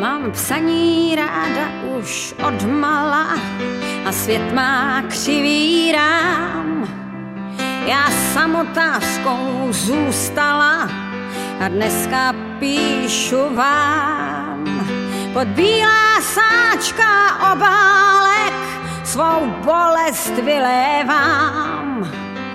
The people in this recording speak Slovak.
Mám psaní ráda už od mala a svět má křivý rám. Já samotářkou zůstala a dneska píšu vám. Pod bílá sáčka obálek svou bolest vylévám.